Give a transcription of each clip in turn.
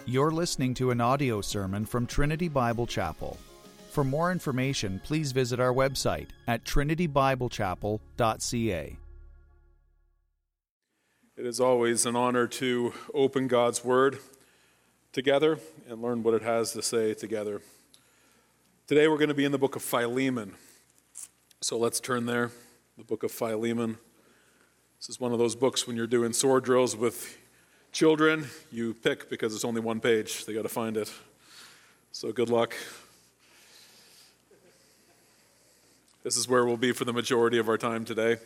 You're listening to an audio sermon from Trinity Bible Chapel. For more information, please visit our website at trinitybiblechapel.ca. It is always an honor to open God's Word together and learn what it has to say together. Today we're going to be in the book of Philemon. So let's turn there, the book of Philemon. This is one of those books when you're doing sword drills with children, you pick because it's only one page. They got to find it. So good luck. This is where we'll be for the majority of our time today.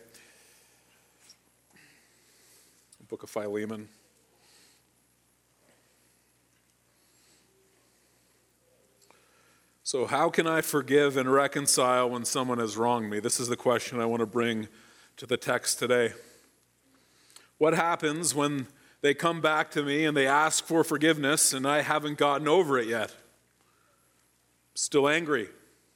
The book of Philemon. So how can I forgive and reconcile when someone has wronged me? This is the question I want to bring to the text today. What happens when they come back to me and they ask for forgiveness and I haven't gotten over it yet? Still angry.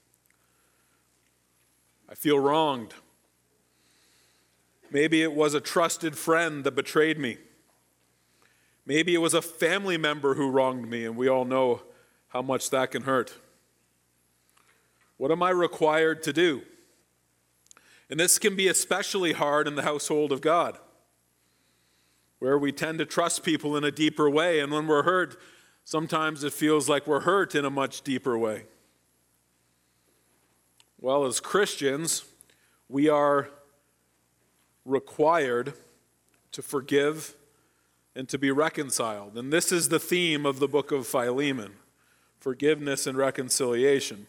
I feel wronged. Maybe it was a trusted friend that betrayed me. Maybe it was a family member who wronged me, and we all know how much that can hurt. What am I required to do? And this can be especially hard in the household of God, where we tend to trust people in a deeper way, and when we're hurt, sometimes it feels like we're hurt in a much deeper way. Well, as Christians, we are required to forgive and to be reconciled. And this is the theme of the book of Philemon, forgiveness and reconciliation.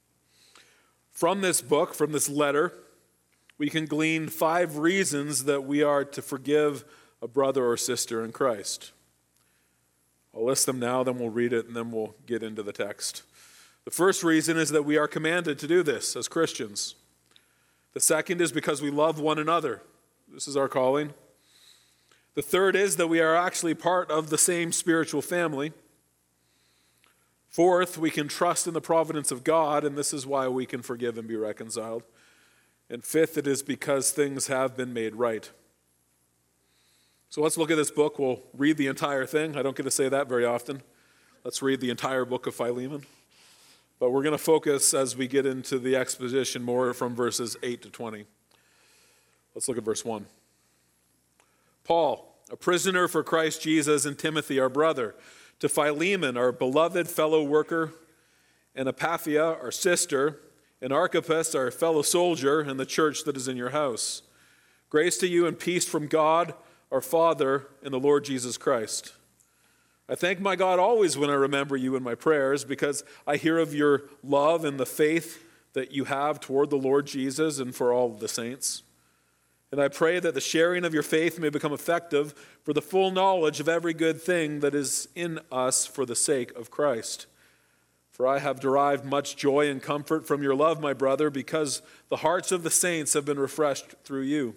From this book, from this letter, we can glean 5 reasons that we are to forgive a brother or sister in Christ. I'll list them now, then we'll read it, and then we'll get into the text. The first reason is that we are commanded to do this as Christians. The second is because we love one another. This is our calling. The third is that we are actually part of the same spiritual family. Fourth, we can trust in the providence of God, and this is why we can forgive and be reconciled. And fifth, it is because things have been made right. So let's look at this book. We'll read the entire thing. I don't get to say that very often. Let's read the entire book of Philemon. But we're going to focus as we get into the exposition more from verses 8 to 20. Let's look at verse 1. Paul, a prisoner for Christ Jesus, and Timothy, our brother, to Philemon, our beloved fellow worker, and Epaphia, our sister, and Archippus, our fellow soldier, and the church that is in your house. Grace to you and peace from God, our Father, and the Lord Jesus Christ. I thank my God always when I remember you in my prayers, because I hear of your love and the faith that you have toward the Lord Jesus and for all of the saints. And I pray that the sharing of your faith may become effective for the full knowledge of every good thing that is in us for the sake of Christ. For I have derived much joy and comfort from your love, my brother, because the hearts of the saints have been refreshed through you.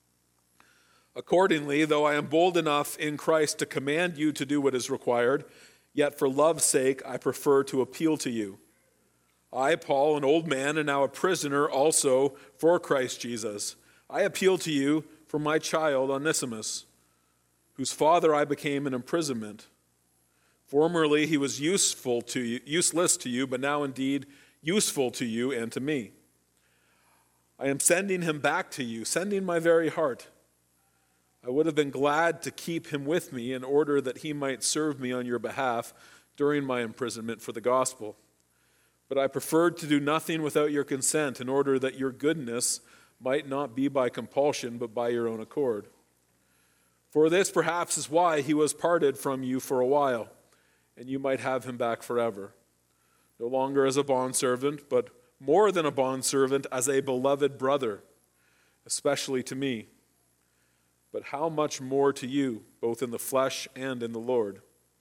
Accordingly, though I am bold enough in Christ to command you to do what is required, yet for love's sake I prefer to appeal to you. I, Paul, an old man and now a prisoner also for Christ Jesus, I appeal to you for my child Onesimus, whose father I became in imprisonment. Formerly he was useless to you, but now indeed useful to you and to me. I am sending him back to you, sending my very heart. I would have been glad to keep him with me in order that he might serve me on your behalf during my imprisonment for the gospel. But I preferred to do nothing without your consent in order that your goodness might not be by compulsion but by your own accord. For this perhaps is why he was parted from you for a while, and you might have him back forever. No longer as a bondservant, but more than a bondservant, as a beloved brother, especially to me. But how much more to you, both in the flesh and in the Lord.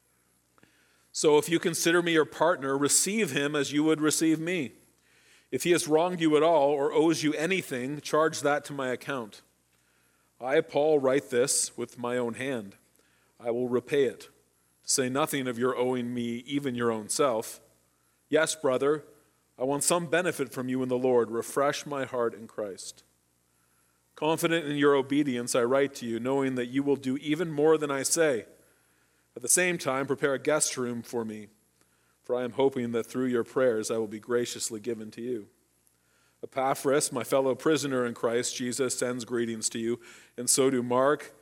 So if you consider me your partner, receive him as you would receive me. If he has wronged you at all or owes you anything, charge that to my account. I, Paul, write this with my own hand. I will repay it. Say nothing of your owing me even your own self. Yes, brother, I want some benefit from you in the Lord. Refresh my heart in Christ. Confident in your obedience, I write to you, knowing that you will do even more than I say. At the same time, prepare a guest room for me, for I am hoping that through your prayers I will be graciously given to you. Epaphras, my fellow prisoner in Christ Jesus, sends greetings to you, and so do Mark,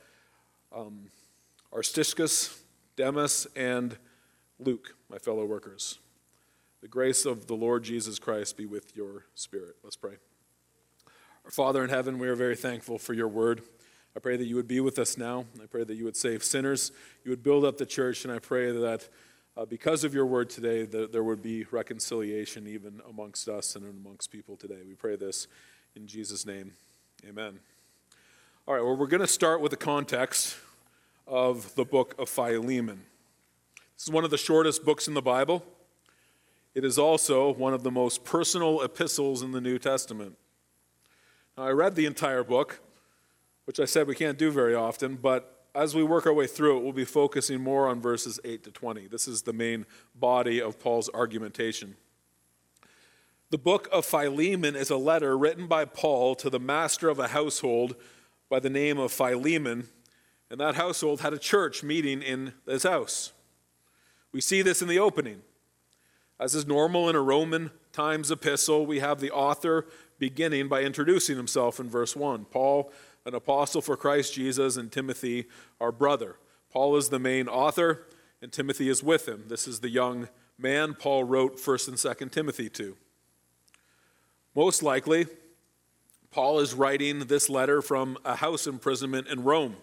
Aristarchus, Demas, and Luke, my fellow workers. The grace of the Lord Jesus Christ be with your spirit. Let's pray. Our Father in heaven, we are very thankful for your word. I pray that you would be with us now. I pray that you would save sinners. You would build up the church, and I pray that because of your word today, that there would be reconciliation even amongst us and amongst people today. We pray this in Jesus' name. Amen. All right, well, we're going to start with the context of the book of Philemon. This is one of the shortest books in the Bible. It is also one of the most personal epistles in the New Testament. Now, I read the entire book, which I said we can't do very often, but as we work our way through it, we'll be focusing more on verses 8 to 20. This is the main body of Paul's argumentation. The book of Philemon is a letter written by Paul to the master of a household by the name of Philemon, and that household had a church meeting in his house. We see this in the opening. As is normal in a Roman Times epistle, we have the author beginning by introducing himself in verse 1. Paul, an apostle for Christ Jesus, and Timothy, our brother. Paul is the main author, and Timothy is with him. This is the young man Paul wrote 1st and 2nd Timothy to. Most likely, Paul is writing this letter from a house imprisonment in Rome.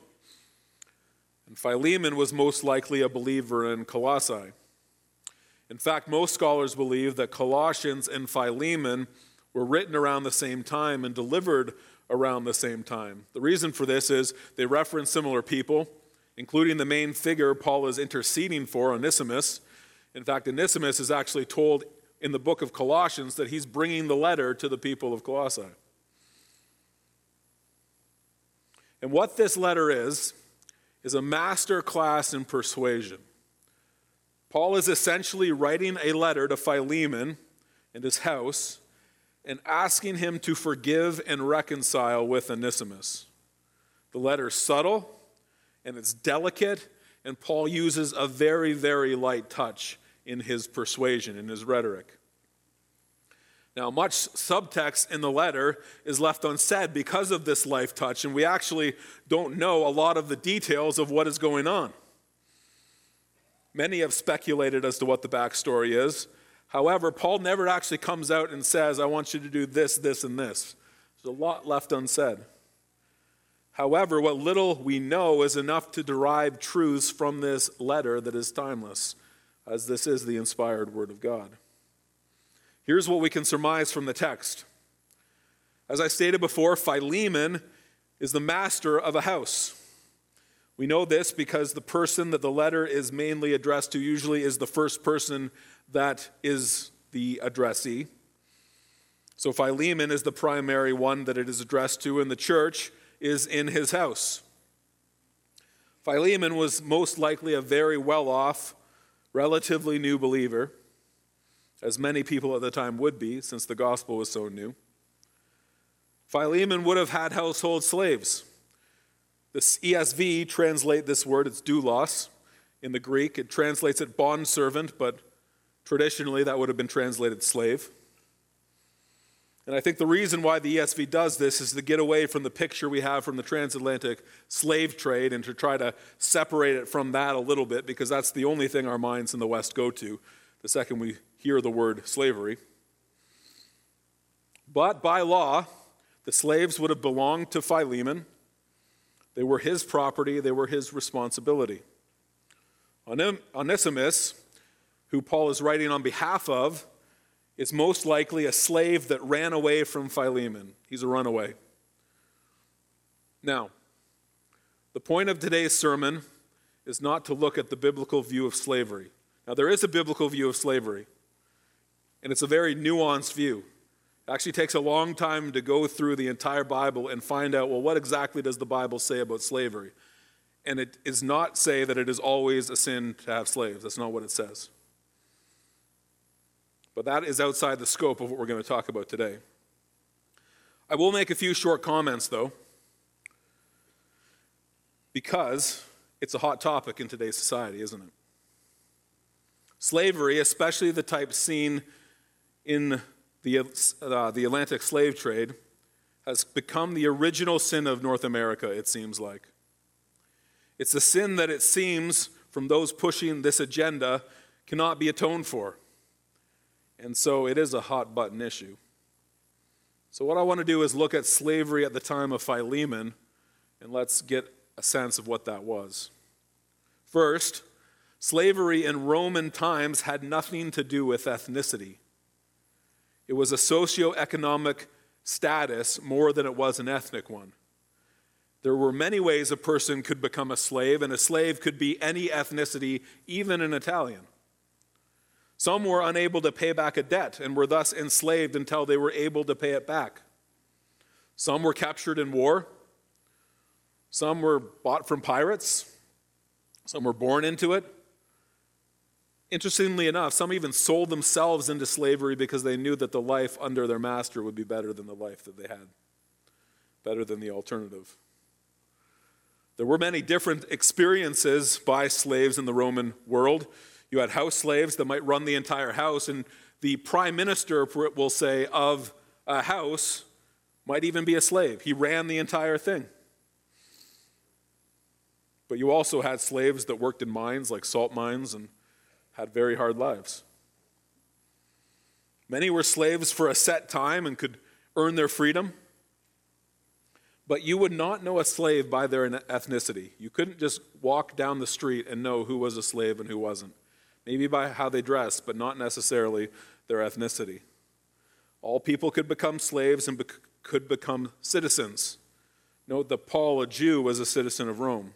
And Philemon was most likely a believer in Colossae. In fact, most scholars believe that Colossians and Philemon were written around the same time and delivered around the same time. The reason for this is they reference similar people, including the main figure Paul is interceding for, Onesimus. In fact, Onesimus is actually told in the book of Colossians that he's bringing the letter to the people of Colossae. And what this letter is a master class in persuasion. Paul is essentially writing a letter to Philemon and his house and asking him to forgive and reconcile with Onesimus. The letter's subtle and it's delicate, and Paul uses a very, very light touch in his persuasion, in his rhetoric. Now, much subtext in the letter is left unsaid because of this light touch, and we actually don't know a lot of the details of what is going on. Many have speculated as to what the backstory is. However, Paul never actually comes out and says, I want you to do this, this, and this. There's a lot left unsaid. However, what little we know is enough to derive truths from this letter that is timeless, as this is the inspired word of God. Here's what we can surmise from the text. As I stated before, Philemon is the master of a house. We know this because the person that the letter is mainly addressed to usually is the first person that is the addressee. So Philemon is the primary one that it is addressed to, and the church is in his house. Philemon was most likely a very well-off, relatively new believer, as many people at the time would be, since the gospel was so new. Philemon would have had household slaves. The ESV translate this word, it's doulos in the Greek. It translates it bondservant, but traditionally that would have been translated slave. And I think the reason why the ESV does this is to get away from the picture we have from the transatlantic slave trade and to try to separate it from that a little bit, because that's the only thing our minds in the West go to the second we hear the word slavery. But by law, the slaves would have belonged to Philemon. They were his property, they were his responsibility. Onesimus, who Paul is writing on behalf of, is most likely a slave that ran away from Philemon. He's a runaway. Now, the point of today's sermon is not to look at the biblical view of slavery. Now, there is a biblical view of slavery, and it's a very nuanced view. It actually takes a long time to go through the entire Bible and find out, well, what exactly does the Bible say about slavery? And it does not say that it is always a sin to have slaves. That's not what it says. But that is outside the scope of what we're going to talk about today. I will make a few short comments, though, because It's a hot topic in today's society, isn't it? Slavery, especially the type seen in the Atlantic slave trade, has become the original sin of North America, it seems like. It's a sin that it seems, from those pushing this agenda, cannot be atoned for. And so it is a hot-button issue. So what I want to do is look at slavery at the time of Philemon, and let's get a sense of what that was. First, slavery in Roman times had nothing to do with ethnicity. It was a socioeconomic status more than it was an ethnic one. There were many ways a person could become a slave, and a slave could be any ethnicity, even an Italian. Some were unable to pay back a debt and were thus enslaved until they were able to pay it back. Some were captured in war. Some were bought from pirates. Some were born into it. Interestingly enough, some even sold themselves into slavery because they knew that the life under their master would be better than the life that they had, better than the alternative. There were many different experiences by slaves in the Roman world. You had house slaves that might run the entire house, and the prime minister, we'll say, of a house might even be a slave. He ran the entire thing. But you also had slaves that worked in mines, like salt mines, and had very hard lives. Many were slaves for a set time and could earn their freedom. But you would not know a slave by their ethnicity. You couldn't just walk down the street and know who was a slave and who wasn't. Maybe by how they dressed, but not necessarily their ethnicity. All people could become slaves and could become citizens. Note that Paul, a Jew, was a citizen of Rome.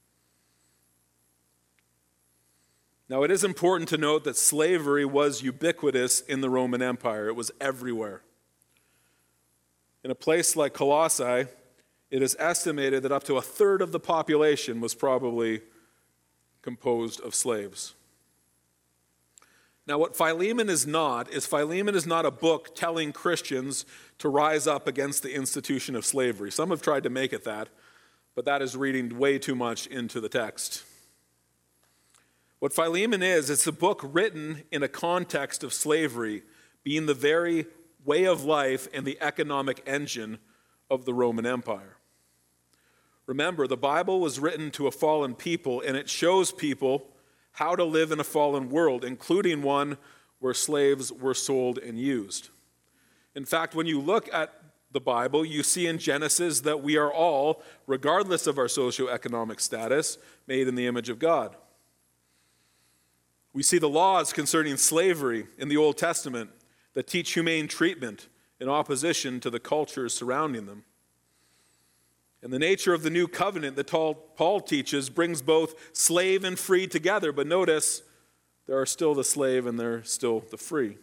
Now, it is important to note that slavery was ubiquitous in the Roman Empire. It was everywhere. In a place like Colossae, it is estimated that up to a third of the population was probably composed of slaves. Now, what Philemon is not a book telling Christians to rise up against the institution of slavery. Some have tried to make it that, but that is reading way too much into the text. What Philemon is, it's a book written in a context of slavery being the very way of life and the economic engine of the Roman Empire. Remember, the Bible was written to a fallen people, and it shows people how to live in a fallen world, including one where slaves were sold and used. In fact, when you look at the Bible, you see in Genesis that we are all, regardless of our socioeconomic status, made in the image of God. We see the laws concerning slavery in the Old Testament that teach humane treatment in opposition to the cultures surrounding them. And the nature of the new covenant that Paul teaches brings both slave and free together. But notice, there are still the slave and there are still the free.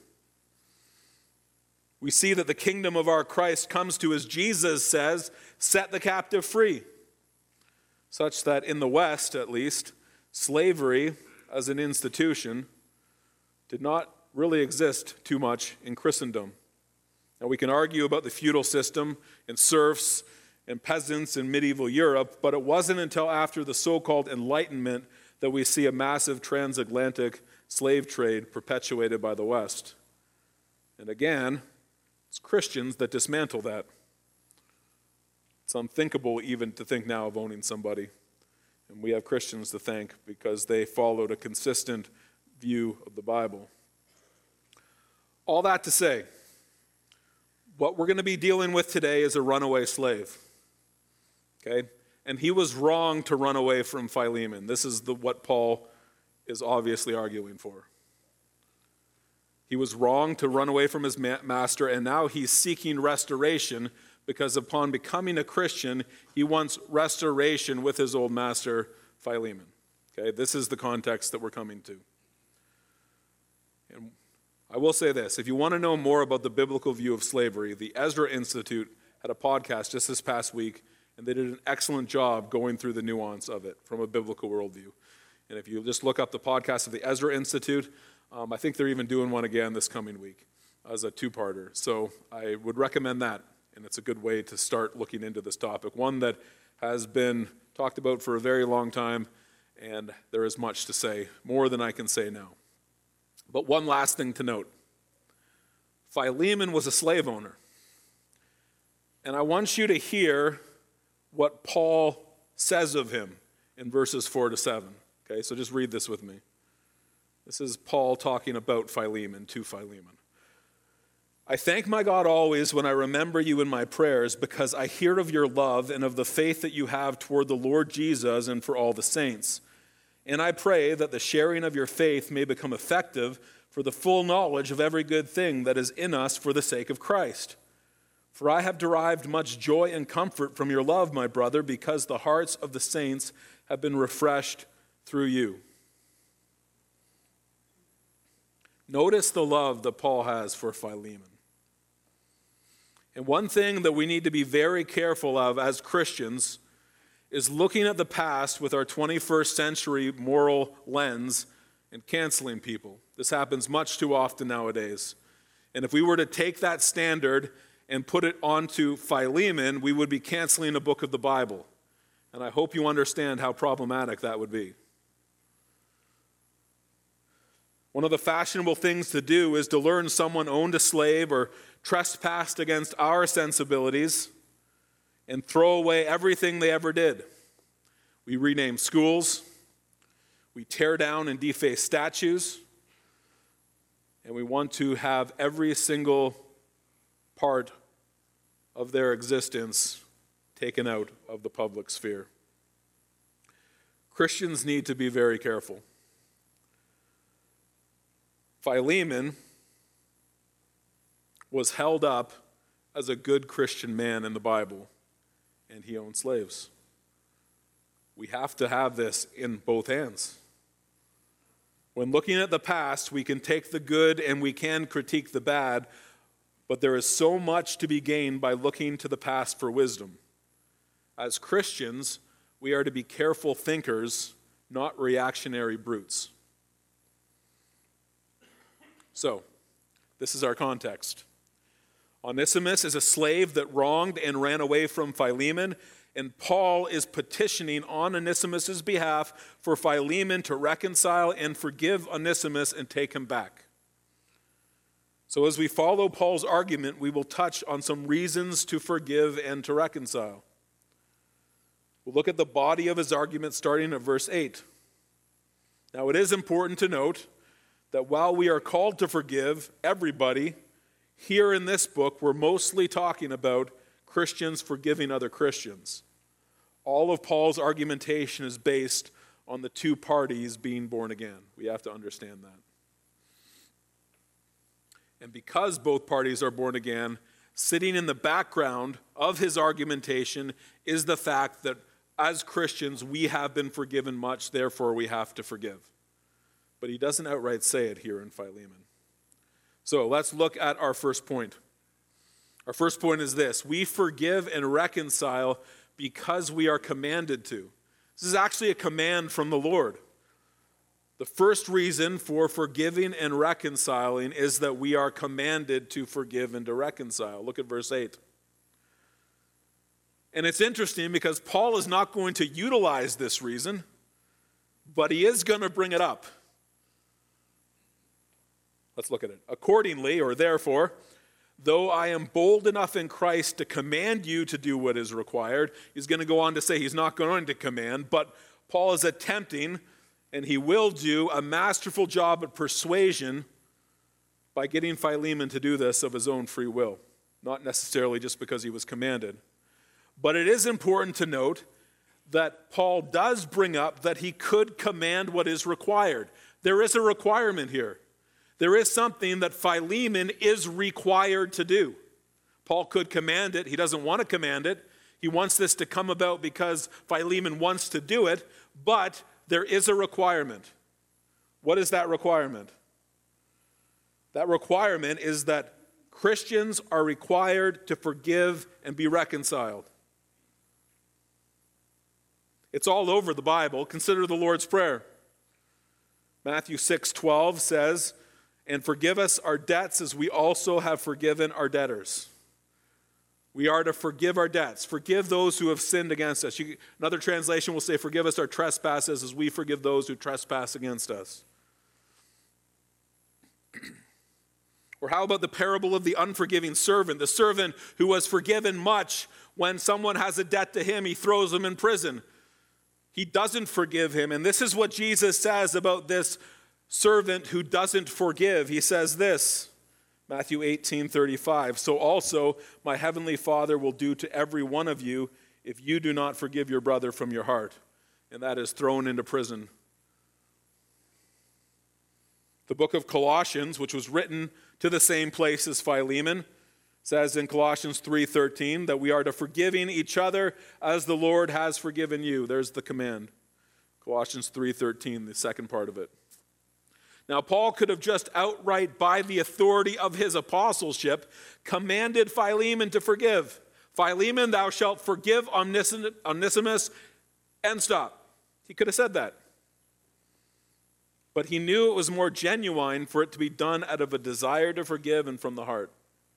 We see that the kingdom of our Christ comes to, as Jesus says, set the captive free. Such that in the West, at least, slavery as an institution did not really exist too much in Christendom. Now, we can argue about the feudal system and serfs and peasants in medieval Europe, but it wasn't until after the so-called Enlightenment that we see a massive transatlantic slave trade perpetuated by the West. And again, it's Christians that dismantle that. It's unthinkable even to think now of owning somebody. And we have Christians to thank because they followed a consistent view of the Bible. All that to say, what we're going to be dealing with today is a runaway slave. Okay? And he was wrong to run away from Philemon. This is what Paul is obviously arguing for. He was wrong to run away from his master, and now he's seeking restoration because upon becoming a Christian, he wants restoration with his old master, Philemon. Okay, this is the context that we're coming to. And I will say this, if you want to know more about the biblical view of slavery, the Ezra Institute had a podcast just this past week, and they did an excellent job going through the nuance of it from a biblical worldview. And if you just look up the podcast of the Ezra Institute, I think they're even doing one again this coming week as a two-parter. So I would recommend that. And it's a good way to start looking into this topic, one that has been talked about for a very long time and there is much to say, more than I can say now. But one last thing to note. Philemon was a slave owner. And I want you to hear what Paul says of him in verses 4 to 7. Okay, so just read this with me. This is Paul talking about Philemon to Philemon. I thank my God always when I remember you in my prayers, because I hear of your love and of the faith that you have toward the Lord Jesus and for all the saints. And I pray that the sharing of your faith may become effective for the full knowledge of every good thing that is in us for the sake of Christ. For I have derived much joy and comfort from your love, my brother, because the hearts of the saints have been refreshed through you. Notice the love that Paul has for Philemon. And one thing that we need to be very careful of as Christians is looking at the past with our 21st century moral lens and canceling people. This happens much too often nowadays. And if we were to take that standard and put it onto Philemon, we would be canceling a book of the Bible. And I hope you understand how problematic that would be. One of the fashionable things to do is to learn someone owned a slave or trespassed against our sensibilities and throw away everything they ever did. We rename schools, we tear down and deface statues, and we want to have every single part of their existence taken out of the public sphere. Christians need to be very careful. Philemon was held up as a good Christian man in the Bible, and he owned slaves. We have to have this in both hands. When looking at the past, we can take the good and we can critique the bad, but there is so much to be gained by looking to the past for wisdom. As Christians, we are to be careful thinkers, not reactionary brutes. So, this is our context. Onesimus is a slave that wronged and ran away from Philemon, and Paul is petitioning on Onesimus' behalf for Philemon to reconcile and forgive Onesimus and take him back. So as we follow Paul's argument, we will touch on some reasons to forgive and to reconcile. We'll look at the body of his argument starting at verse 8. Now it is important to note that while we are called to forgive everybody, here in this book we're mostly talking about Christians forgiving other Christians. All of Paul's argumentation is based on the two parties being born again. We have to understand that. And because both parties are born again, sitting in the background of his argumentation is the fact that as Christians we have been forgiven much, therefore we have to forgive. But he doesn't outright say it here in Philemon. So let's look at our first point. Our first point is this: we forgive and reconcile because we are commanded to. This is actually a command from the Lord. The first reason for forgiving and reconciling is that we are commanded to forgive and to reconcile. Look at verse 8. And it's interesting because Paul is not going to utilize this reason, but he is going to bring it up. Let's look at it. Accordingly, or therefore, though I am bold enough in Christ to command you to do what is required, he's going to go on to say he's not going to command, but Paul is attempting, and he will do, a masterful job at persuasion by getting Philemon to do this of his own free will, not necessarily just because he was commanded. But it is important to note that Paul does bring up that he could command what is required. There is a requirement here. There is something that Philemon is required to do. Paul could command it. He doesn't want to command it. He wants this to come about because Philemon wants to do it, but there is a requirement. What is that requirement? That requirement is that Christians are required to forgive and be reconciled. It's all over the Bible. Consider the Lord's Prayer. Matthew 6:12 says, "And forgive us our debts as we also have forgiven our debtors." We are to forgive our debts, forgive those who have sinned against us. Another translation will say, forgive us our trespasses as we forgive those who trespass against us. Or how about the parable of the unforgiving servant? The servant who was forgiven much, when someone has a debt to him, he throws him in prison. He doesn't forgive him. And this is what Jesus says about this servant who doesn't forgive. He says this, Matthew 18:35, so also my heavenly Father will do to every one of you if you do not forgive your brother from your heart. And that is thrown into prison. The book of Colossians, which was written to the same place as Philemon, says in Colossians 3:13 that we are to forgiving each other as the Lord has forgiven you. There's the command. Colossians 3:13, the second part of it. Now, Paul could have just outright, by the authority of his apostleship, commanded Philemon to forgive. Philemon, thou shalt forgive Onesimus, and stop. He could have said that. But he knew it was more genuine for it to be done out of a desire to forgive and from the heart.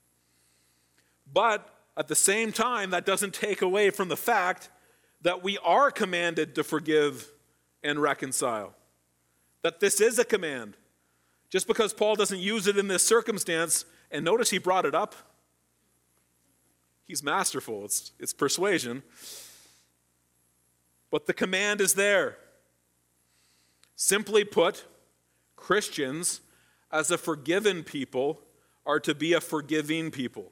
But at the same time, that doesn't take away from the fact that we are commanded to forgive and reconcile. That this is a command. Just because Paul doesn't use it in this circumstance, and notice he brought it up. He's masterful. It's persuasion. But the command is there. Simply put, Christians, as a forgiven people, are to be a forgiving people.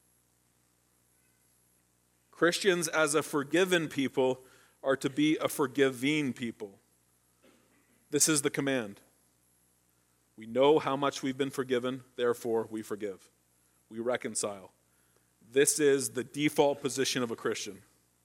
Christians, as a forgiven people, are to be a forgiving people. This is the command. We know how much we've been forgiven, therefore we forgive. We reconcile. This is the default position of a Christian.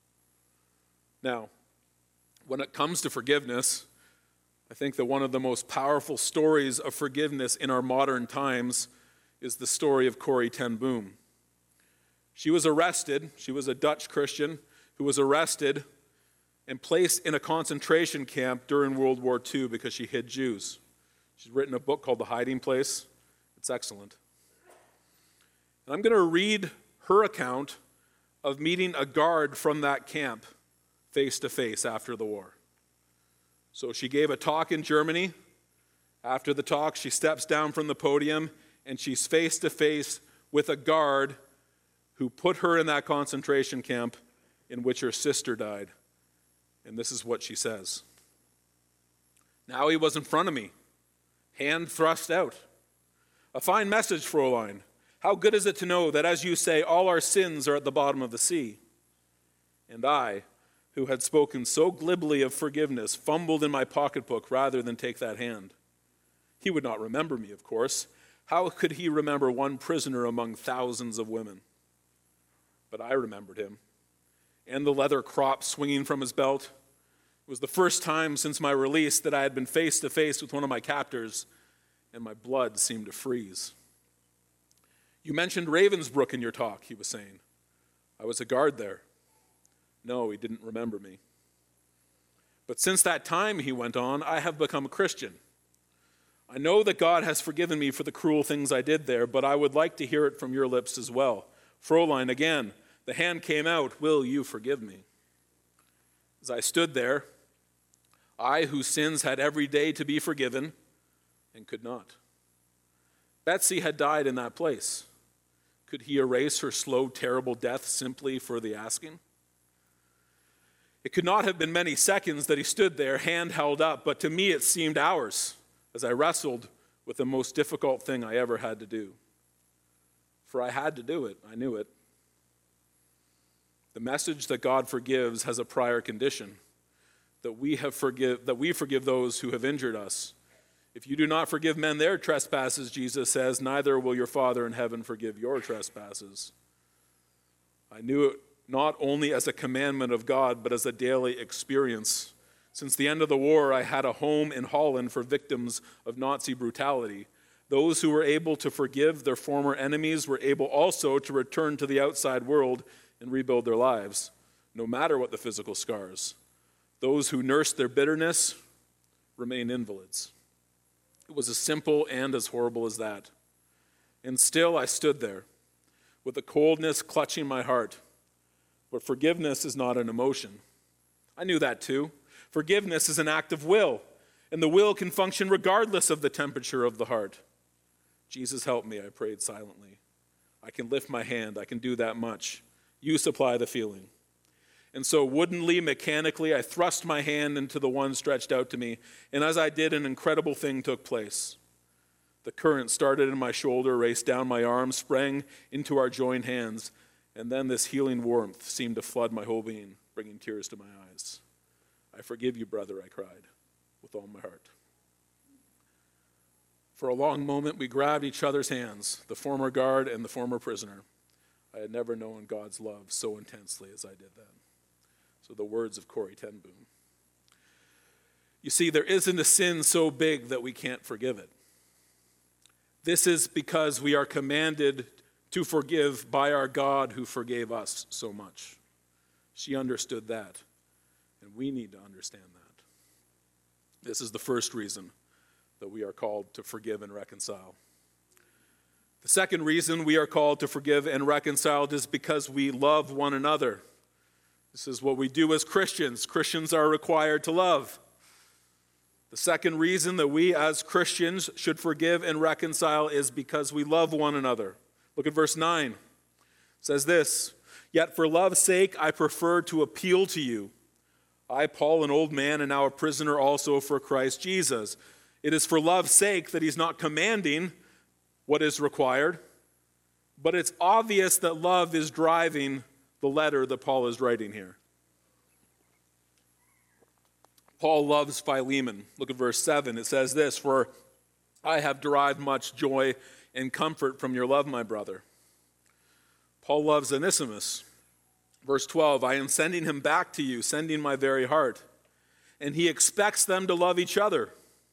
Now, when it comes to forgiveness, I think that one of the most powerful stories of forgiveness in our modern times is the story of Corrie ten Boom. She was arrested. She was a Dutch Christian who was arrested and placed in a concentration camp during World War II because she hid Jews. She's written a book called The Hiding Place. It's excellent. And I'm going to read her account of meeting a guard from that camp face to face after the war. So she gave a talk in Germany. After the talk, she steps down from the podium and she's face to face with a guard who put her in that concentration camp in which her sister died. And this is what she says. Now he was in front of me, hand thrust out. A fine message, Fräulein. How good is it to know that, as you say, all our sins are at the bottom of the sea? And I, who had spoken so glibly of forgiveness, fumbled in my pocketbook rather than take that hand. He would not remember me, of course. How could he remember one prisoner among thousands of women? But I remembered him, and the leather crop swinging from his belt. It was the first time since my release that I had been face to face with one of my captors, and my blood seemed to freeze. You mentioned Ravensbrück in your talk, he was saying. I was a guard there. No, he didn't remember me. But since that time, he went on, I have become a Christian. I know that God has forgiven me for the cruel things I did there, but I would like to hear it from your lips as well. Fräulein, again, the hand came out, will you forgive me? As I stood there, I whose sins had every day to be forgiven and could not. Betsy had died in that place. Could he erase her slow, terrible death simply for the asking? It could not have been many seconds that he stood there, hand held up, but to me it seemed hours as I wrestled with the most difficult thing I ever had to do. For I had to do it. I knew it. The message that God forgives has a prior condition, that we forgive those who have injured us. If you do not forgive men their trespasses, Jesus says, neither will your Father in heaven forgive your trespasses. I knew it not only as a commandment of God, but as a daily experience. Since the end of the war, I had a home in Holland for victims of Nazi brutality. Those who were able to forgive their former enemies were able also to return to the outside world and rebuild their lives, no matter what the physical scars. Those who nursed their bitterness remain invalids. It was as simple and as horrible as that. And still I stood there, with a coldness clutching my heart. But forgiveness is not an emotion. I knew that too. Forgiveness is an act of will, and the will can function regardless of the temperature of the heart. Jesus, help me, I prayed silently. I can lift my hand. I can do that much. You supply the feeling. And so woodenly, mechanically, I thrust my hand into the one stretched out to me, and as I did, an incredible thing took place. The current started in my shoulder, raced down my arm, sprang into our joined hands, and then this healing warmth seemed to flood my whole being, bringing tears to my eyes. I forgive you, brother, I cried, with all my heart. For a long moment, we grabbed each other's hands, the former guard and the former prisoner. I had never known God's love so intensely as I did then. So the words of Corrie ten Boom. You see, there isn't a sin so big that we can't forgive it. This is because we are commanded to forgive by our God who forgave us so much. She understood that, and we need to understand that. This is the first reason that we are called to forgive and reconcile. The second reason we are called to forgive and reconcile is because we love one another. This is what we do as Christians. Christians are required to love. The second reason that we as Christians should forgive and reconcile is because we love one another. Look at verse 9. It says this, "Yet for love's sake I prefer to appeal to you. I, Paul, an old man, and now a prisoner also for Christ Jesus." It is for love's sake that he's not commanding what is required, but it's obvious that love is driving the letter that Paul is writing here. Paul loves Philemon. Look at verse 7. It says this, "For I have derived much joy and comfort from your love, my brother." Paul loves Onesimus. Verse 12, "I am sending him back to you, sending my very heart." And he expects them to love each other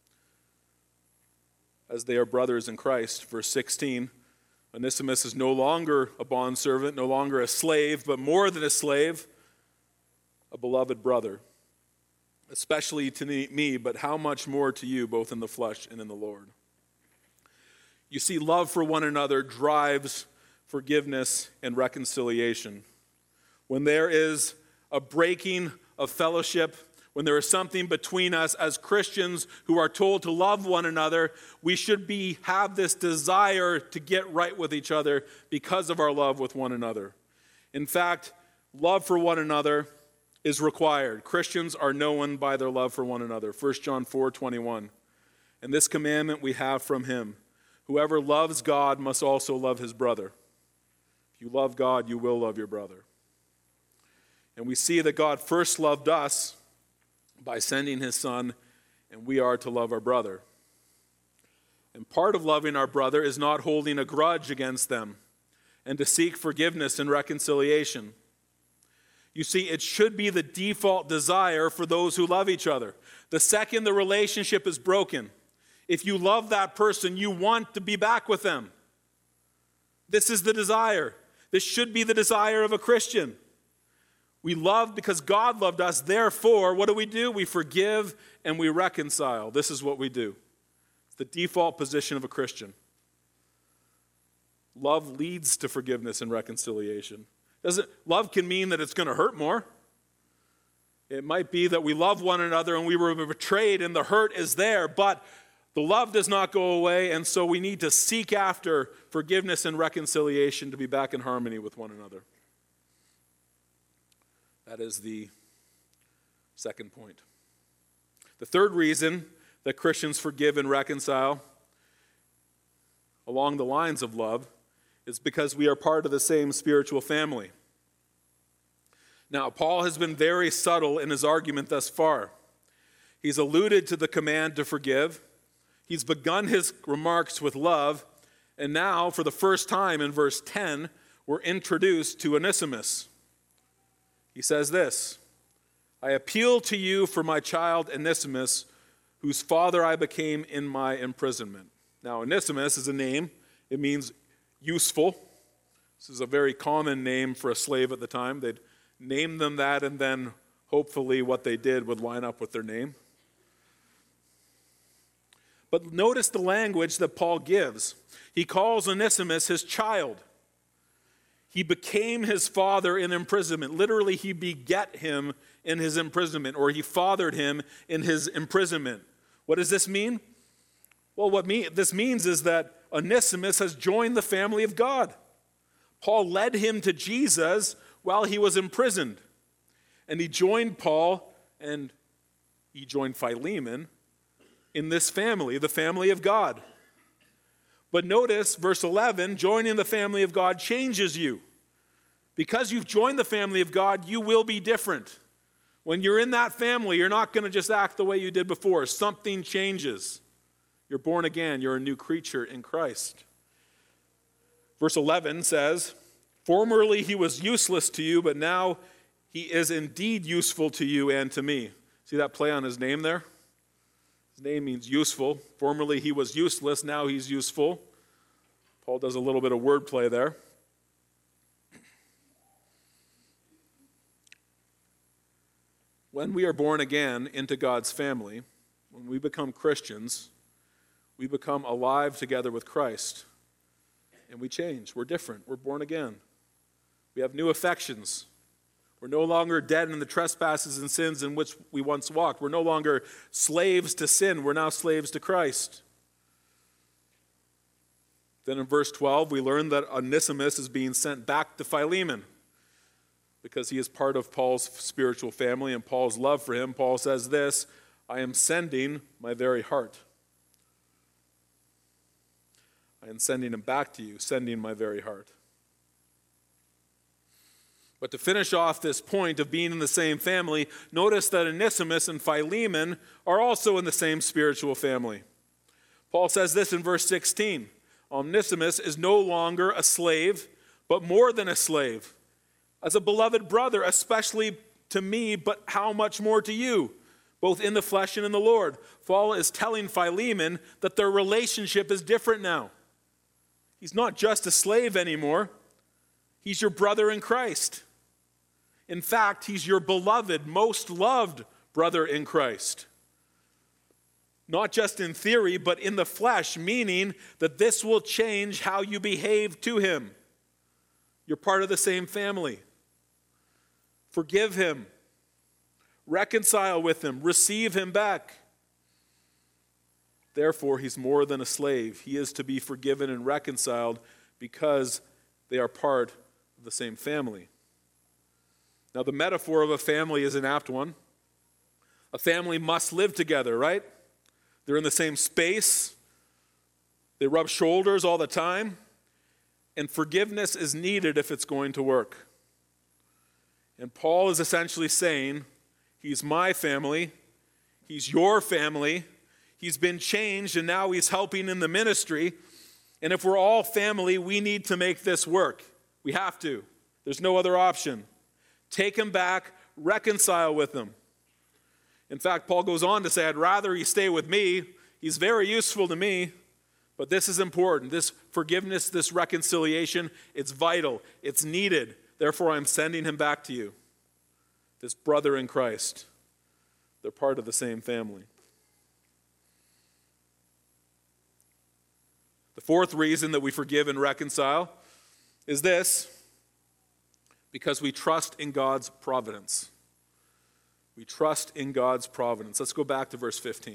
as they are brothers in Christ. Verse 16, Onesimus is no longer a bondservant, no longer a slave, but more than a slave, a beloved brother, especially to me, but how much more to you, both in the flesh and in the Lord. You see, love for one another drives forgiveness and reconciliation. When there is a breaking of fellowship, when there is something between us as Christians who are told to love one another, we should have this desire to get right with each other because of our love with one another. In fact, love for one another is required. Christians are known by their love for one another. 1 John 4:21. "And this commandment we have from him, whoever loves God must also love his brother. If you love God, you will love your brother." And we see that God first loved us by sending his son, and we are to love our brother. And part of loving our brother is not holding a grudge against them and to seek forgiveness and reconciliation. You see, it should be the default desire for those who love each other. The second the relationship is broken, if you love that person, you want to be back with them. This is the desire. This should be the desire of a Christian. We love because God loved us. Therefore, what do? We forgive and we reconcile. This is what we do. It's the default position of a Christian. Love leads to forgiveness and reconciliation. Love can mean that it's going to hurt more. It might be that we love one another and we were betrayed and the hurt is there, but the love does not go away, and so we need to seek after forgiveness and reconciliation to be back in harmony with one another. That is the second point. The third reason that Christians forgive and reconcile along the lines of love is because we are part of the same spiritual family. Now, Paul has been very subtle in his argument thus far. He's alluded to the command to forgive. He's begun his remarks with love. And now, for the first time in verse 10, we're introduced to Onesimus. He says this, "I appeal to you for my child Onesimus, whose father I became in my imprisonment." Now, Onesimus is a name. It means useful. This is a very common name for a slave at the time. They'd name them that, and then hopefully what they did would line up with their name. But notice the language that Paul gives. He calls Onesimus his child. He became his father in imprisonment. Literally, he beget him in his imprisonment, or he fathered him in his imprisonment. What does this mean? Well, this means is that Onesimus has joined the family of God. Paul led him to Jesus while he was imprisoned. And he joined Paul and he joined Philemon in this family, the family of God. But notice, verse 11, joining the family of God changes you. Because you've joined the family of God, you will be different. When you're in that family, you're not going to just act the way you did before. Something changes. You're born again. You're a new creature in Christ. Verse 11 says, "Formerly he was useless to you, but now he is indeed useful to you and to me." See that play on his name there? His name means useful. Formerly he was useless, now he's useful. Paul does a little bit of wordplay there. When we are born again into God's family, when we become Christians, we become alive together with Christ. And we change. We're different. We're born again. We have new affections. We're no longer dead in the trespasses and sins in which we once walked. We're no longer slaves to sin. We're now slaves to Christ. Then in verse 12, we learn that Onesimus is being sent back to Philemon because he is part of Paul's spiritual family and Paul's love for him. Paul says this, "I am sending my very heart." I am sending him back to you, sending my very heart. But to finish off this point of being in the same family, notice that Onesimus and Philemon are also in the same spiritual family. Paul says this in verse 16, "Onesimus is no longer a slave, but more than a slave, as a beloved brother, especially to me, but how much more to you, both in the flesh and in the Lord." Paul is telling Philemon that their relationship is different now. He's not just a slave anymore. He's your brother in Christ. In fact, he's your beloved, most loved brother in Christ. Not just in theory, but in the flesh, meaning that this will change how you behave to him. You're part of the same family. Forgive him. Reconcile with him. Receive him back. Therefore, he's more than a slave. He is to be forgiven and reconciled because they are part of the same family. Now, the metaphor of a family is an apt one. A family must live together, right? They're in the same space. They rub shoulders all the time. And forgiveness is needed if it's going to work. And Paul is essentially saying, he's my family. He's your family. He's been changed, and now he's helping in the ministry. And if we're all family, we need to make this work. We have to. There's no other option. Take him back, reconcile with him. In fact, Paul goes on to say, I'd rather he stay with me. He's very useful to me. But this is important. This forgiveness, this reconciliation, it's vital. It's needed. Therefore, I'm sending him back to you. This brother in Christ. They're part of the same family. The fourth reason that we forgive and reconcile is this: because we trust in God's providence. We trust in God's providence. Let's go back to verse 15.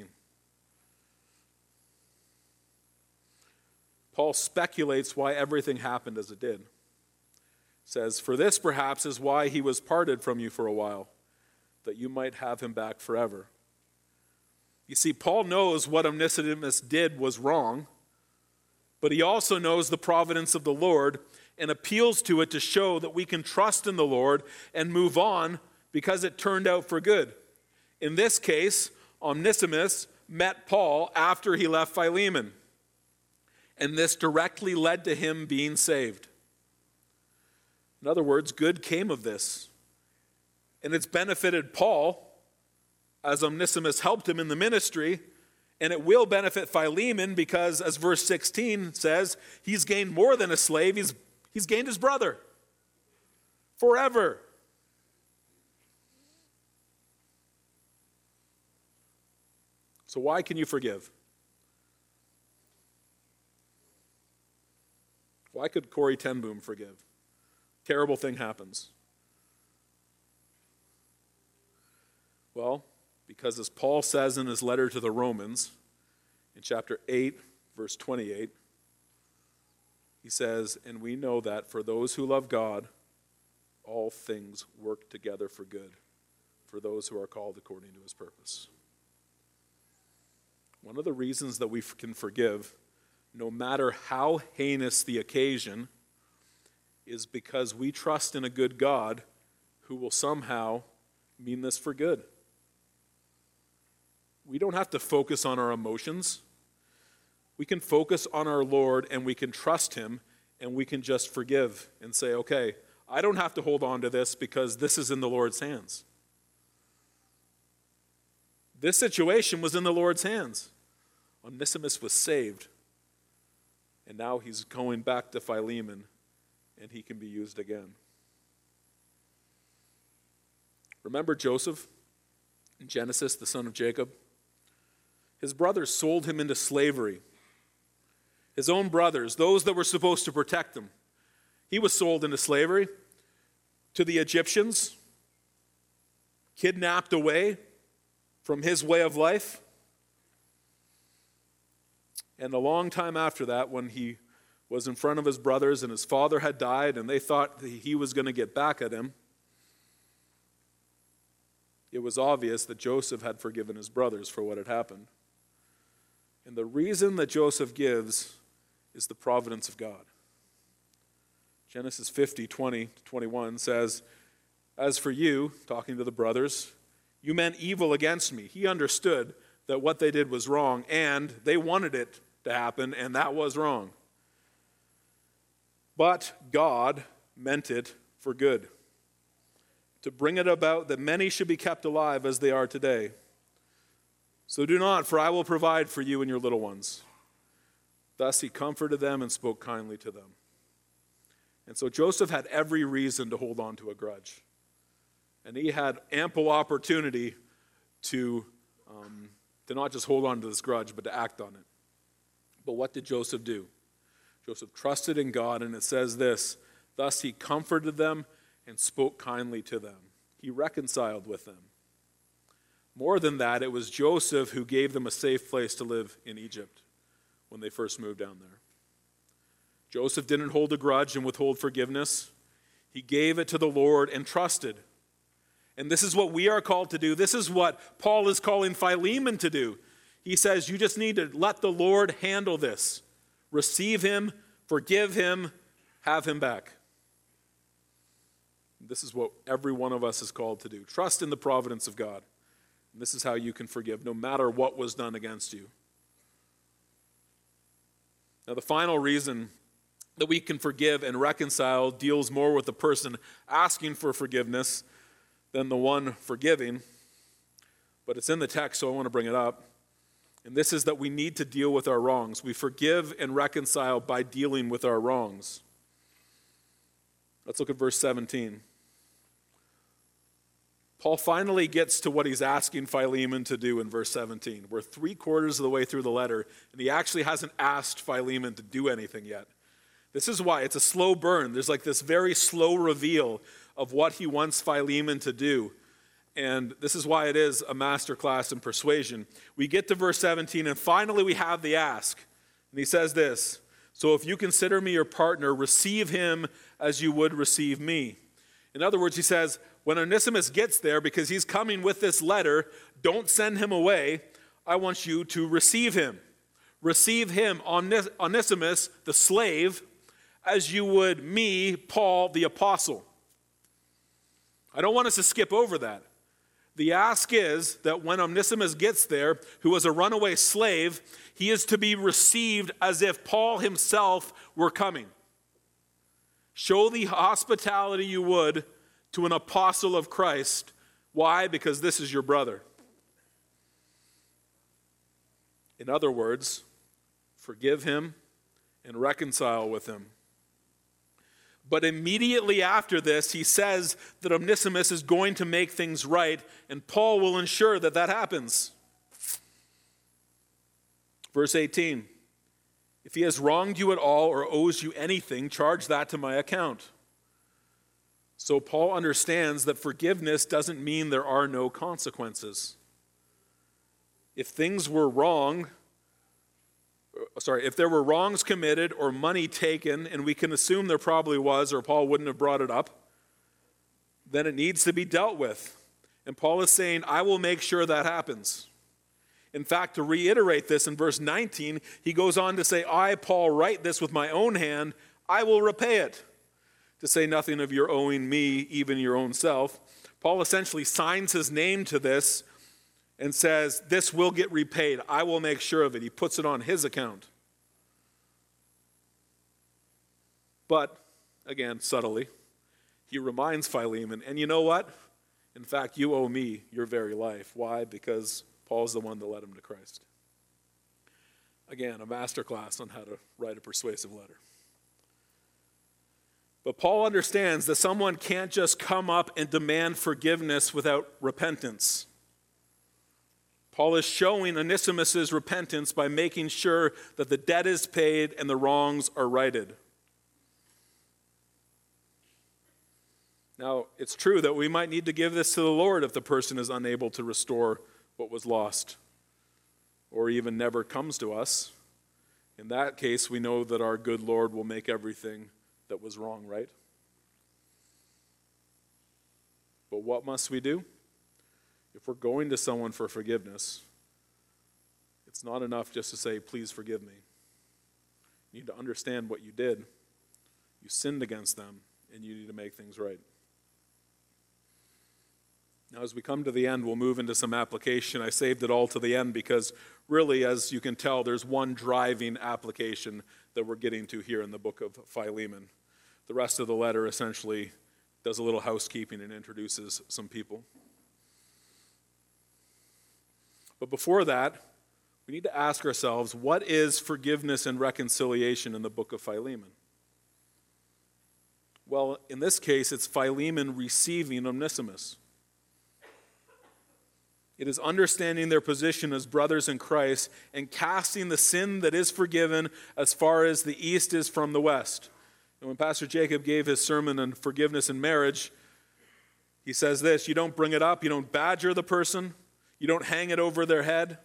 Paul speculates why everything happened as it did. Says, "For this perhaps is why he was parted from you for a while, that you might have him back forever." You see, Paul knows what Onesimus did was wrong, but he also knows the providence of the Lord and appeals to it to show that we can trust in the Lord and move on because it turned out for good. In this case, Onesimus met Paul after he left Philemon, and this directly led to him being saved. In other words, good came of this, and it's benefited Paul as Onesimus helped him in the ministry, and it will benefit Philemon because, as verse 16 says, he's gained more than a slave. He's gained his brother forever. So why can you forgive? Why could Corey ten Boom forgive? terrible thing happens? Well, because as Paul says in his letter to the Romans, in chapter 8, verse 28, he says, "And we know that for those who love God, all things work together for good, for those who are called according to his purpose." One of the reasons that we can forgive, no matter how heinous the occasion, is because we trust in a good God who will somehow mean this for good. We don't have to focus on our emotions. We can focus on our Lord and we can trust him and we can just forgive and say, okay, I don't have to hold on to this because this is in the Lord's hands. This situation was in the Lord's hands. Onesimus was saved. And now he's going back to Philemon and he can be used again. Remember Joseph in Genesis, the son of Jacob? His brothers sold him into slavery. His own brothers, those that were supposed to protect him. He was sold into slavery to the Egyptians, kidnapped away from his way of life. And a long time after that, when he was in front of his brothers and his father had died and they thought that he was going to get back at him, it was obvious that Joseph had forgiven his brothers for what had happened. And the reason that Joseph gives is the providence of God. Genesis 50, 20 to 21 says, "As for you," talking to the brothers, "you meant evil against me." He understood that what they did was wrong, and they wanted it to happen, and that was wrong. "But God meant it for good, to bring it about that many should be kept alive as they are today. So do not, for I will provide for you and your little ones." Thus he comforted them and spoke kindly to them. And so Joseph had every reason to hold on to a grudge. And he had ample opportunity to not just hold on to this grudge, but to act on it. But what did Joseph do? Joseph trusted in God, and it says this, "Thus he comforted them and spoke kindly to them." He reconciled with them. More than that, it was Joseph who gave them a safe place to live in Egypt when they first moved down there. Joseph didn't hold a grudge and withhold forgiveness. He gave it to the Lord and trusted. And this is what we are called to do. This is what Paul is calling Philemon to do. He says, you just need to let the Lord handle this. Receive him, forgive him, have him back. This is what every one of us is called to do. Trust in the providence of God. And this is how you can forgive, no matter what was done against you. Now, the final reason that we can forgive and reconcile deals more with the person asking for forgiveness than the one forgiving. But it's in the text, so I want to bring it up. And this is that we need to deal with our wrongs. We forgive and reconcile by dealing with our wrongs. Let's look at verse 17. Paul finally gets to what he's asking Philemon to do in verse 17. We're 3/4 of the way through the letter, and he actually hasn't asked Philemon to do anything yet. This is why it's a slow burn. There's like this very slow reveal of what he wants Philemon to do. And this is why it is a masterclass in persuasion. We get to verse 17, and finally we have the ask. And he says this, "So if you consider me your partner, receive him as you would receive me." In other words, he says, when Onesimus gets there, because he's coming with this letter, don't send him away. I want you to receive him. Receive him, Onesimus, the slave, as you would me, Paul, the apostle. I don't want us to skip over that. The ask is that when Onesimus gets there, who was a runaway slave, he is to be received as if Paul himself were coming. Show the hospitality you would to an apostle of Christ. Why? Because this is your brother. In other words, forgive him and reconcile with him. But immediately after this, he says that Onesimus is going to make things right, and Paul will ensure that that happens. Verse 18, "If he has wronged you at all or owes you anything, charge that to my account. So Paul understands that forgiveness doesn't mean there are no consequences. If things were wrong, if there were wrongs committed or money taken, and we can assume there probably was, or Paul wouldn't have brought it up, then it needs to be dealt with. And Paul is saying, I will make sure that happens. In fact, to reiterate this in verse 19, he goes on to say, I, Paul, write this with my own hand, I will repay it. To say nothing of your owing me, even your own self. Paul essentially signs his name to this and says, this will get repaid. I will make sure of it. He puts it on his account. But, again, subtly, he reminds Philemon, and you know what? In fact, you owe me your very life. Why? Because Paul's the one that led him to Christ. Again, a masterclass on how to write a persuasive letter. But Paul understands that someone can't just come up and demand forgiveness without repentance. Paul is showing Onesimus' repentance by making sure that the debt is paid and the wrongs are righted. Now, it's true that we might need to give this to the Lord if the person is unable to restore what was lost, or even never comes to us. In that case, we know that our good Lord will make everything that was wrong, right? But what must we do? If we're going to someone for forgiveness, it's not enough just to say, please forgive me. You need to understand what you did. You sinned against them, and you need to make things right. Now, as we come to the end, we'll move into some application. I saved it all to the end because really, as you can tell, there's one driving application that we're getting to here in the book of Philemon. The rest of the letter essentially does a little housekeeping and introduces some people. But before that, we need to ask ourselves, what is forgiveness and reconciliation in the book of Philemon? Well, in this case, it's Philemon receiving Onesimus. It is understanding their position as brothers in Christ and casting the sin that is forgiven as far as the east is from the west. And when Pastor Jacob gave his sermon on forgiveness in marriage, he says this, you don't bring it up, you don't badger the person, you don't hang it over their head.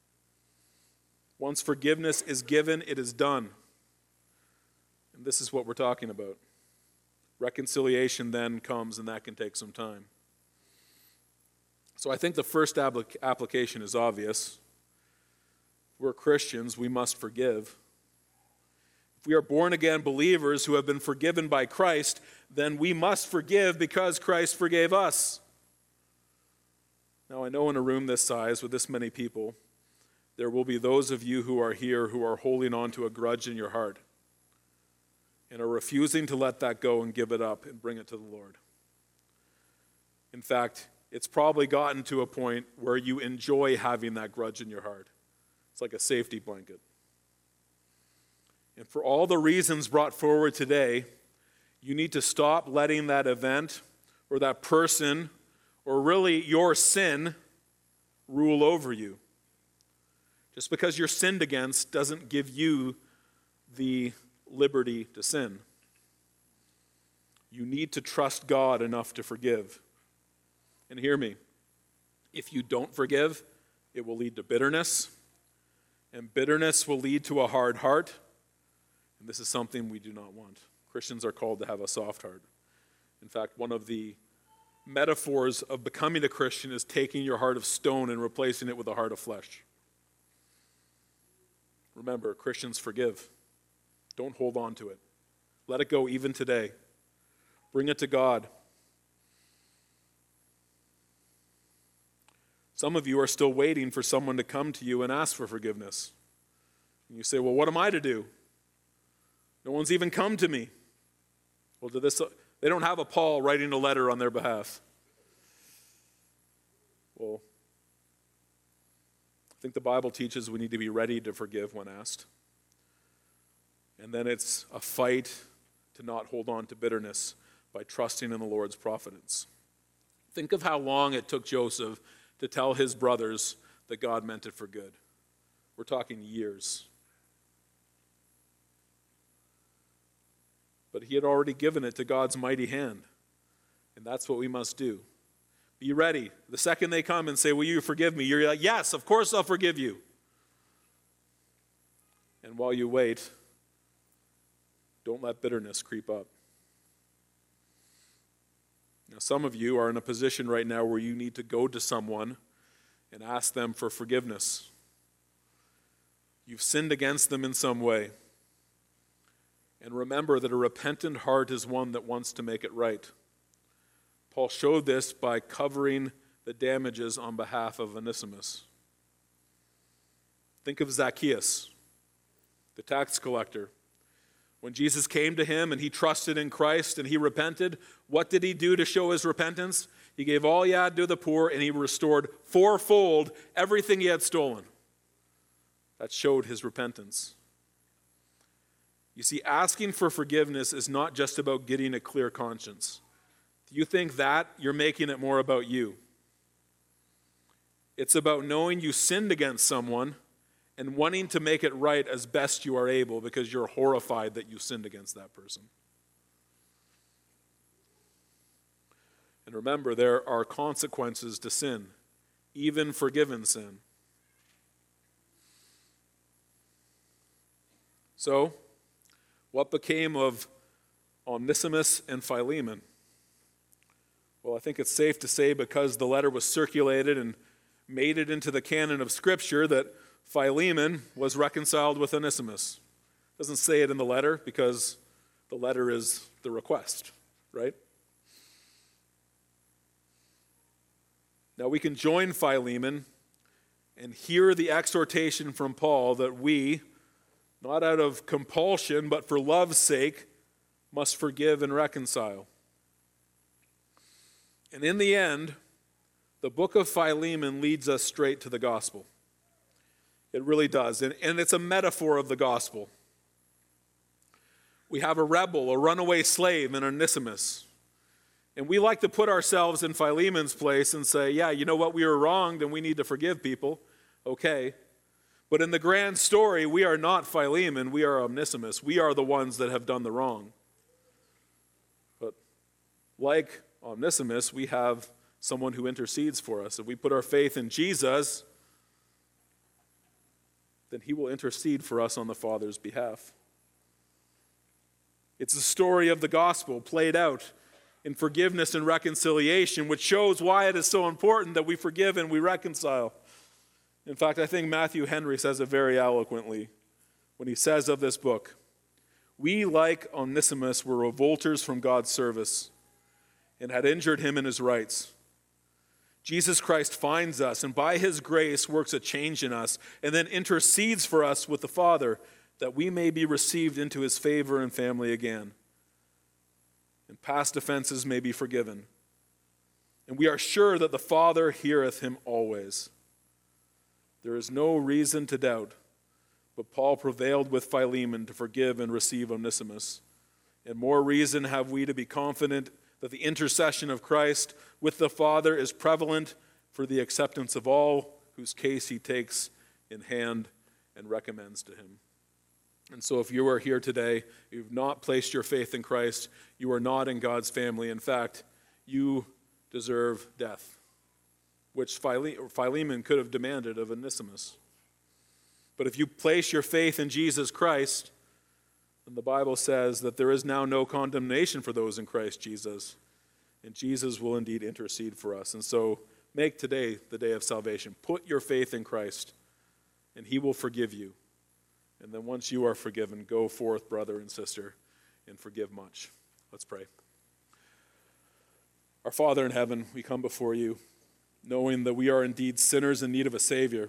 Once forgiveness is given, it is done. And this is what we're talking about. Reconciliation then comes, and that can take some time. So I think the first application is obvious. If we're Christians, we must forgive. If we are born-again believers who have been forgiven by Christ, then we must forgive because Christ forgave us. Now, I know in a room this size with this many people, there will be those of you who are here who are holding on to a grudge in your heart and are refusing to let that go and give it up and bring it to the Lord. In fact, it's probably gotten to a point where you enjoy having that grudge in your heart. It's like a safety blanket. And for all the reasons brought forward today, you need to stop letting that event or that person or really your sin rule over you. Just because you're sinned against doesn't give you the liberty to sin. You need to trust God enough to forgive. And hear me, if you don't forgive, it will lead to bitterness, and bitterness will lead to a hard heart, and this is something we do not want. Christians are called to have a soft heart. In fact, one of the metaphors of becoming a Christian is taking your heart of stone and replacing it with a heart of flesh. Remember, Christians forgive. Don't hold on to it. Let it go even today. Bring it to God. Some of you are still waiting for someone to come to you and ask for forgiveness. And you say, well, what am I to do? No one's even come to me. Well, they don't have a Paul writing a letter on their behalf. Well, I think the Bible teaches we need to be ready to forgive when asked. And then it's a fight to not hold on to bitterness by trusting in the Lord's providence. Think of how long it took Joseph to tell his brothers that God meant it for good. We're talking years. But he had already given it to God's mighty hand. And that's what we must do. Be ready. The second they come and say, will you forgive me? You're like, yes, of course I'll forgive you. And while you wait, don't let bitterness creep up. Now, some of you are in a position right now where you need to go to someone and ask them for forgiveness. You've sinned against them in some way. And remember that a repentant heart is one that wants to make it right. Paul showed this by covering the damages on behalf of Onesimus. Think of Zacchaeus, the tax collector. When Jesus came to him and he trusted in Christ and he repented, what did he do to show his repentance? He gave all he had to the poor and he restored fourfold everything he had stolen. That showed his repentance. You see, asking for forgiveness is not just about getting a clear conscience. If you think that, you're making it more about you. It's about knowing you sinned against someone and wanting to make it right as best you are able because you're horrified that you sinned against that person. And remember, there are consequences to sin, even forgiven sin. So, what became of Onesimus and Philemon? Well, I think it's safe to say because the letter was circulated and made it into the canon of Scripture that Philemon was reconciled with Onesimus. It doesn't say it in the letter because the letter is the request, right? Now we can join Philemon and hear the exhortation from Paul that we, not out of compulsion, but for love's sake, must forgive and reconcile. And in the end, the book of Philemon leads us straight to the gospel. It really does. And it's a metaphor of the gospel. We have a rebel, a runaway slave in Onesimus. And we like to put ourselves in Philemon's place and say, yeah, you know what, we were wronged and we need to forgive people. Okay. But in the grand story, we are not Philemon, we are Onesimus. We are the ones that have done the wrong. But like Onesimus, we have someone who intercedes for us. If we put our faith in Jesus, then he will intercede for us on the Father's behalf. It's the story of the gospel played out in forgiveness and reconciliation, which shows why it is so important that we forgive and we reconcile. In fact, I think Matthew Henry says it very eloquently when he says of this book, we, like Onesimus, were revolters from God's service and had injured him in his rights. Jesus Christ finds us and by his grace works a change in us and then intercedes for us with the Father that we may be received into his favor and family again. And past offenses may be forgiven. And we are sure that the Father heareth him always. There is no reason to doubt, but Paul prevailed with Philemon to forgive and receive Onesimus. And more reason have we to be confident that the intercession of Christ with the Father is prevalent for the acceptance of all whose case he takes in hand and recommends to him. And so if you are here today, you've not placed your faith in Christ, you are not in God's family. In fact, you deserve death, which Philemon could have demanded of Onesimus. But if you place your faith in Jesus Christ, then the Bible says that there is now no condemnation for those in Christ Jesus, and Jesus will indeed intercede for us. And so make today the day of salvation. Put your faith in Christ, and he will forgive you. And then once you are forgiven, go forth, brother and sister, and forgive much. Let's pray. Our Father in heaven, we come before you, knowing that we are indeed sinners in need of a Savior.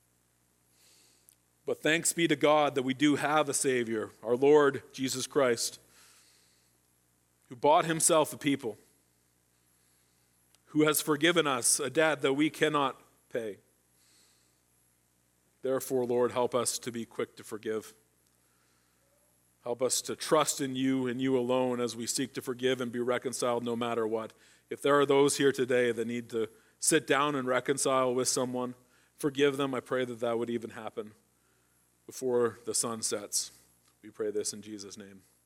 But thanks be to God that we do have a Savior, our Lord Jesus Christ, who bought himself a people, who has forgiven us a debt that we cannot pay. Therefore, Lord, help us to be quick to forgive. Help us to trust in you and you alone as we seek to forgive and be reconciled no matter what. If there are those here today that need to sit down and reconcile with someone, forgive them. I pray that that would even happen before the sun sets. We pray this in Jesus' name.